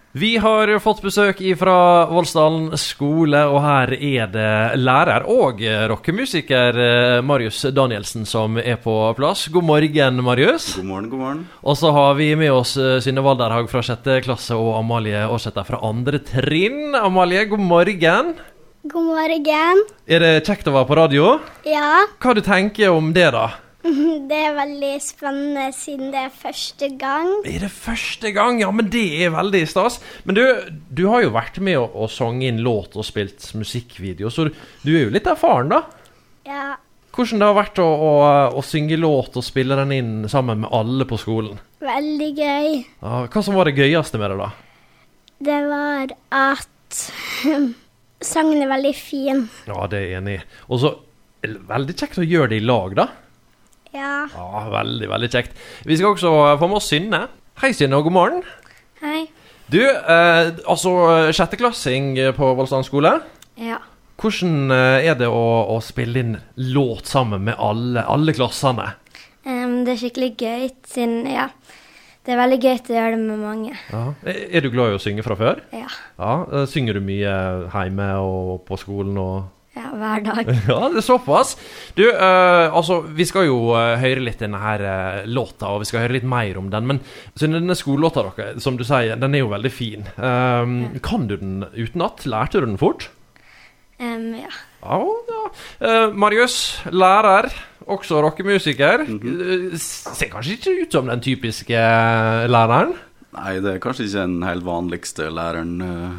Vi har fått besøk fra Voldsdalen skole, og her det lærer og rockemusiker Marius Danielsen som på plass. God morgen, Marius. God morgen, god morgen. Og så har vi med oss Synne Valderhag fra 6. klasse og Amalie Årsæter fra 2. trinn. Amalie, god morgen. God morgen. Det kjekt å være på radio? Ja. Hva du tenker om det da? Det veldig spennende siden det første gang. Det første gang? Ja, men det veldig stas. Men du har jo vært med å sange inn låt og spilt musikkvideo, så du jo litt erfaren da? Ja. Hvordan det har vært å synge låt og spille den inn sammen med alle på skolen? Veldig gøy. Ja, hva som var det gøyeste med det da? Det var at sangen veldig fin. Ja, det jeg enig i. Og så veldig kjekt å gjøre det i lag da? Ja. Ja, veldig, veldig kjekt. Vi skal også få med oss Synne. Hei Synne, og god morgen. Hei. Du, altså 6.-klassing på Voldsdalen skole. Ja. Hvordan det å spille inn låt sammen med alle klassene? Det skikkelig gøy, siden, ja, det veldig gøy å gjøre det med mange. Ja. Du glad i å synge fra før? Ja. Ja, synger du mye hjemme og på skolen og... Ja, hver dag. Ja, det såpass. Du, altså, vi skal jo høre litt denne her låta, og vi skal høre litt mer om den, men denne skolelåta dere, som du sier, den jo veldig fin. Kan du den utenat? Lærte du den fort? Ja. Ja. Marius, lærer, også rockemusiker. Ser kanskje ikke ut som den typiske læreren? Nei, det kanskje ikke den helt vanligste læreren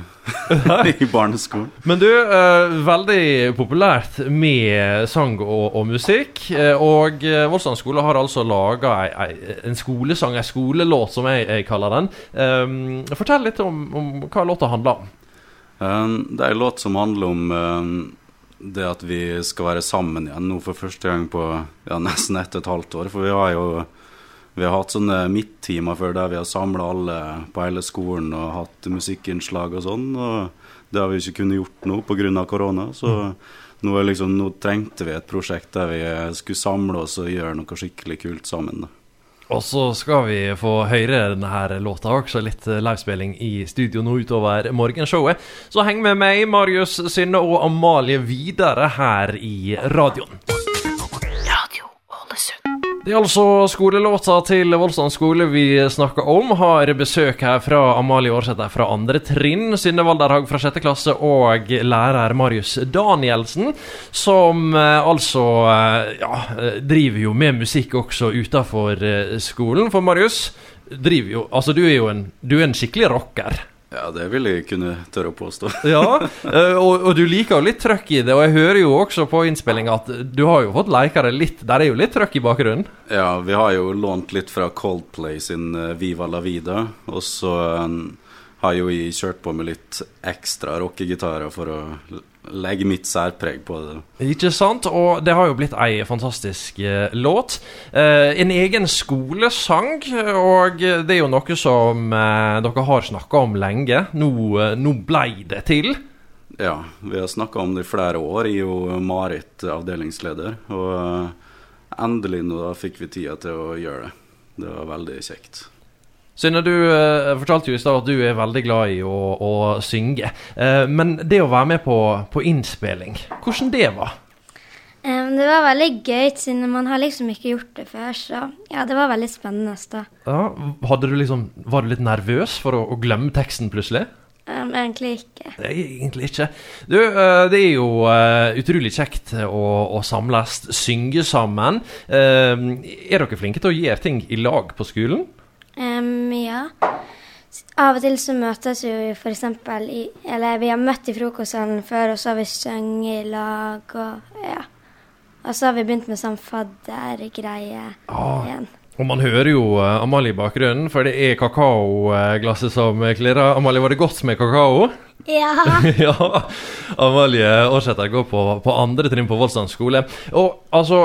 i barneskolen. Men du, veldig populært med sang og musikk, og Voldsdalen skole har altså laget en skolesang, en skolelåt som jeg kaller den. Fortell litt om hva låta handler om. Det en låt som handler om det at vi skal være sammen igjen nå for første gang på nesten 1,5 år, for vi har hatt sånne midttimer før der vi har samlet alle på hele skolen og hatt musikkinnslag og sånn, og det har vi ikke kunnet gjort nå på grunn av korona, så nå trengte vi et prosjekt der vi skulle samle oss og gjøre noe skikkelig kult sammen da. Og så skal vi få høre denne her låta også, litt livespilling i studio nå utover morgenshowet. Så heng med meg, Marius, Synne og Amalie videre her i radioen. Det altså skolelåta til Voldsdalen skole vi snakker om. Har besøk her fra Amalie Årsæter fra 2. trinn, Synne Valderhag fra 6. klasse og lærer Marius Danielsen, som altså driver jo med musikk også utenfor skolen. For Marius driver jo, altså du en skikkelig rocker. Ja, det vil jeg kunne tørre å påstå. Ja, og du liker jo litt trøkk i det, og jeg hører jo også på innspilling at du har jo fått lekere litt, der jo litt trøkk i bakgrunnen. Ja, vi har jo lånt litt fra Coldplay sin Viva la Vida, og så har jo jeg kjørt på med litt ekstra rockegitarer for å legge mitt særpreg på det. Ikke sant? Og det har jo blitt en fantastisk låt. En egen skolesang, og det jo noe som dere har snakket om lenge. Nå ble det til. Ja, vi har snakket om det i flere år. Jeg er jo Marit, avdelingsleder, og endelig nå da fikk vi tida til å gjøre det. Det var veldig kjekt. Synne, du fortalte jo i stedet at du veldig glad i å synge, men det å være med på innspilling, hvordan det var? Det var veldig gøy, siden man har liksom ikke gjort det før, så ja, det var veldig spennende da. Ja, var du litt nervøs for å glemme teksten plutselig? Egentlig ikke. Nei, egentlig ikke. Du, det jo utrolig kjekt å samles, synge sammen. Dere flinke til å gjøre ting i lag på skolen? Ja. Av og til så møtes vi for eksempel eller vi har møtt i frokostsalen før, og så har vi sunget i lag, og ja. Og så har vi begynt med sånn faddergreie igjen. Og man hører jo Amalie i bakgrunnen, for det kakaoglasset som klirrer. Amalie, var det godt med kakao? Ja. Ja, Amalie Årsæter går på 2. trinn på Voldsdalen skole. Og altså,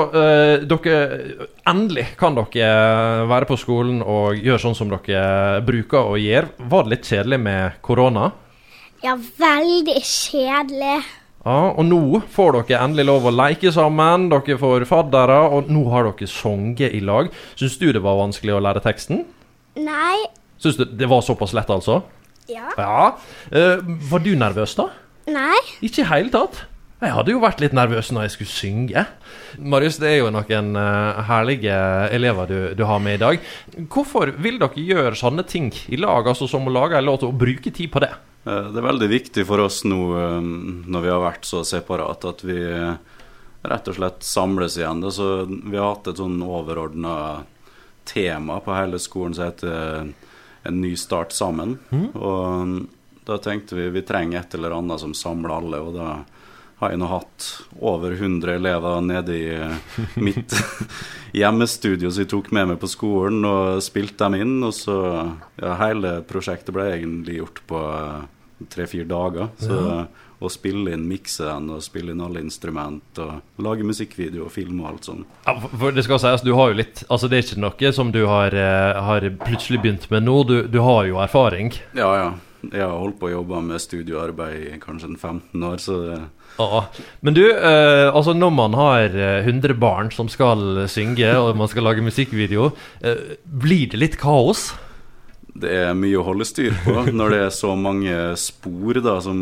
endelig kan dere være på skolen og gjøre sånn som dere bruker å gjøre. Var det litt kjedelig med korona? Ja, veldig kjedelig. Ja, og nå får dere endelig lov å leke sammen, dere får faddere, og nå har dere sunget i lag. Synes du det var vanskelig å lære teksten? Nei. Synes du det var såpass lett altså? Ja. Ja. Var du nervøs da? Nei. Ikke i hele tatt. Jeg hadde jo vært litt nervøs når jeg skulle synge. Marius, det er jo noen herlige elever du har med i dag. Hvorfor vil dere gjøre sånne ting i lag, altså som å lage en låt og bruke tid på det? Det er veldig viktig for oss nå, når vi har vært så separat, at vi rett og slett samles igjen. Så vi har hatt et sånn overordnet tema på hele skolen som heter En ny start sammen. Og da tenkte vi trenger et eller annet som samler alle, og da har jeg nå hatt over 100 elever nede i mitt hjemmestudio, så jeg tok med meg på skolen og spilte dem inn, og så hele prosjektet ble egentlig gjort på 3-4 dager, så å spille inn, mikse den og spille inn alle instrument og lage musikkvideo og film og alt sånt. Ja, for det skal sies, du har jo litt, altså det er ikke noe som du har plutselig begynt med nå, du har jo erfaring. Ja, jeg har holdt på å jobbe med studioarbeid i kanskje 15 år, så det... Ja, men du, altså når man har 100 barn som skal synge og man skal lage musikkvideo, blir det litt kaos? Det er mye å holde styr på når det er så mange spor da, som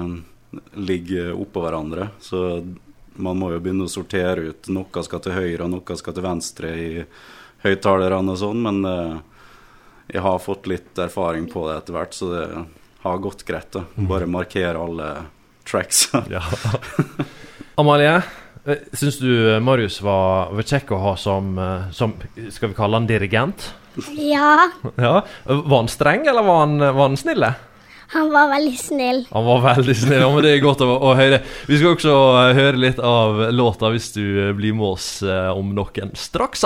ligger oppå hverandre. Så man må jo begynne å sortere ut. Noe skal til høyre og noe skal til venstre i høyttalerne og sånn, men jeg har fått litt erfaring på det etter hvert, så det har gått greit da. Bare markere alle tracks. Ja. Amalie, synes du Marius var kjekk å ha som, skal vi kalle han dirigent? Ja. Ja. Var han streng, eller var han snille? Han var veldig snill. Han var veldig snill, ja, men det er godt å høre. Vi skal også høre litt av låta hvis du blir med oss om noen straks.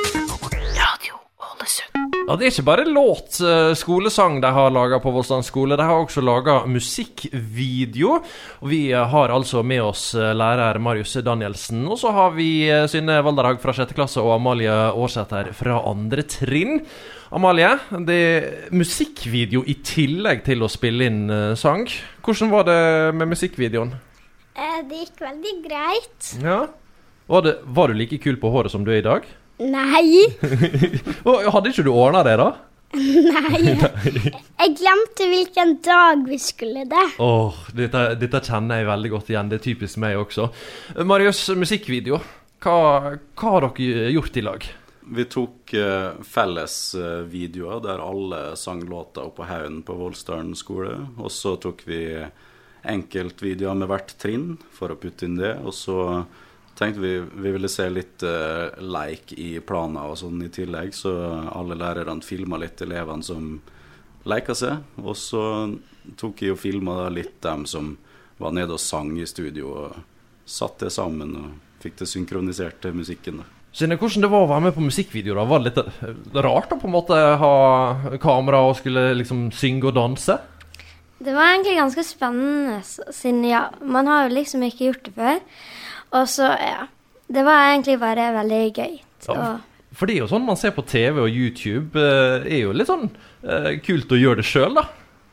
Radio Ålesund. Ja, det er ikke bare låt, skolesang de har laget på Voldsdalen skole, de har også laget musikkvideo. Og vi har altså med oss lærer Marius Danielsen, og så har vi Synne Valderhag fra 6. klasse og Amalie Årsæter fra 2. trinn. Amalie, det er musikkvideo i tillegg til å spille inn sang. Hvordan var det med musikkvideoen? Det gikk veldig greit. Ja. Var du like kul på håret som du er i dag? Nei. Hadde ikke du ordnet det da? Nei. Jeg glemte hvilken dag vi skulle det. Dette kjenner jeg veldig godt igjen. Det er typisk meg også. Marius, musikkvideo. Hva har dere gjort i lag? Vi tok felles videoer der alle sang låter oppe på haugen på Voldsdalen skole. Og så tok vi enkeltvideoer med hvert trinn for å putte inn det. Og så tenkte vi ville se litt leik i planer og sånn i tillegg, så alle lærerne filmet litt elevene som leker seg, og så tok jeg og filmet litt dem som var nede og sang i studio, og satt det sammen og fikk det synkronisert til musikken. Synne, hvordan det var å være med på musikkvideo da? Var det litt rart å på en måte ha kamera og skulle liksom synge og danse? Det var egentlig ganske spennende, siden man har jo liksom ikke gjort det før. Og så, det var egentlig bare veldig gøy. Ja, for det er jo sånn man ser på TV og YouTube, er jo litt sånn kult å gjøre det selv da.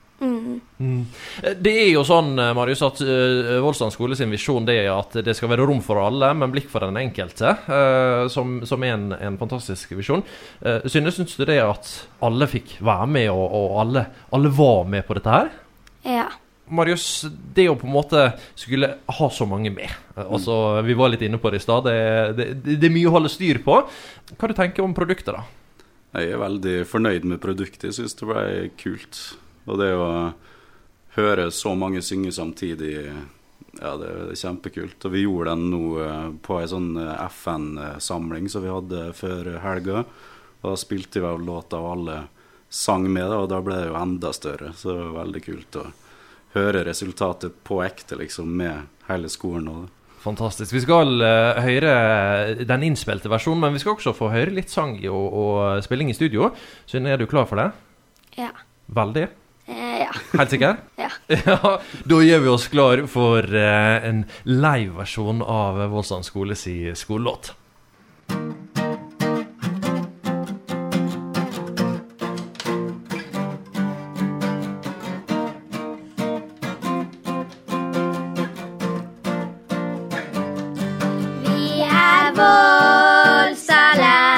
Det er jo sånn, Marius, at Voldsdalen skole sin visjon det er at det skal være rom for alle, men blikk for den enkelte, som er en fantastisk visjon. Synes du det at alle fikk være med, og alle var med på dette her? Ja. Marius, det å på en måte skulle ha så mange med, altså vi var litt inne på det i stad, det er mye å holde styr på. Hva du tenker om produktet da? Jeg er veldig fornøyd med produktet, jeg synes det ble kult. Og det å høre så mange synge samtidig, ja, det er kjempekult. Og vi gjorde den nå på en sånn FN-samling som vi hadde før helga, og da spilte vi av låta og alle sang med det, og da ble det jo enda større, så det var veldig kult å høre resultatet på ekte liksom, med hele skolen og det. Fantastisk. Vi skal høre den innspilte versjonen, men vi skal også få høre litt sang og spilling i studio. Synne, er du klar for det? Ja. Veldig? Ja. Helt sikker? Ja. Ja, da gjør vi oss klar for en live-versjon av Voldsdalen skoles skolelåt.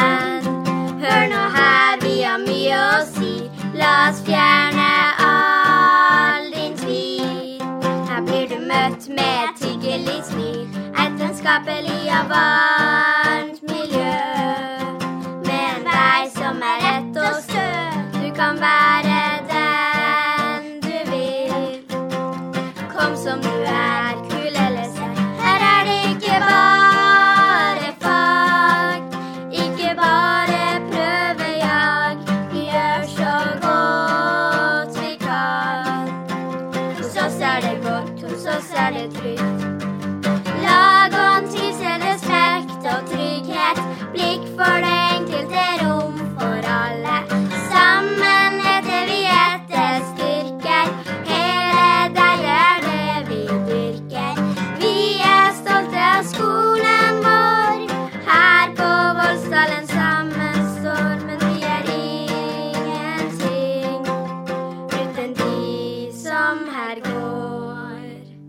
La oss fjerne av vennskapelig og varmt miljø. Med en vei som rett og stø. Du kan være den du vil. Kom som du kul eller sær. Her det ikke bare fag, ikke bare prøvejag. Vi gjør så godt vi kan. Hos oss det godt, hos oss det trygt. Lag og trivsel, respekt og trygghet. Blikk for det enkelte rom for alle. Sammen leter vi etter styrker. Hele deg det vi dyrker. Vi stolte av skolen vår. Her på Voldsdalen sammen står. Men vi ingenting uten de som her går.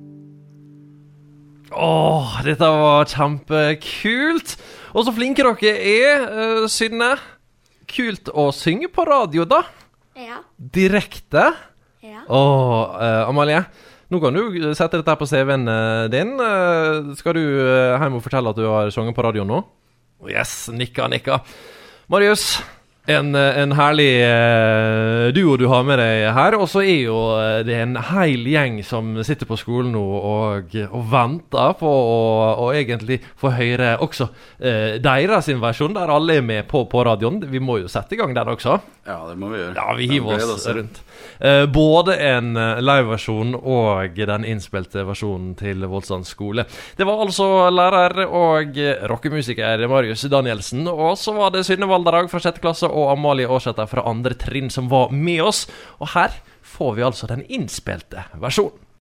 Dette var kjempekult. Og så flinke dere Synne. Kult å synge på radio da. Ja. Direkte. Ja. Amalie, nå kan du sette dette på CV-en din. Skal du hjem og fortelle at du har sunget på radio nå? Yes, nikka. Marius, en herlig duo du har med deg her. Og så jo det en hel gjeng som sitter på skolen nå og venter på å egentlig få høre også deres versjon, der alle med på radioen. Vi må jo sette i gang den også. Ja, det må vi gjøre. Ja, vi hiver oss rundt. Både en live-versjon og den innspilte versjonen til Voldsdalen skole. Det var altså lærer og rockemusiker Marius Danielsen, og så var det Synne Valderhag fra 6. klasse og Amalie Aarsæter fra 2. trinn som var med oss. Og her får vi altså den innspilte versjonen.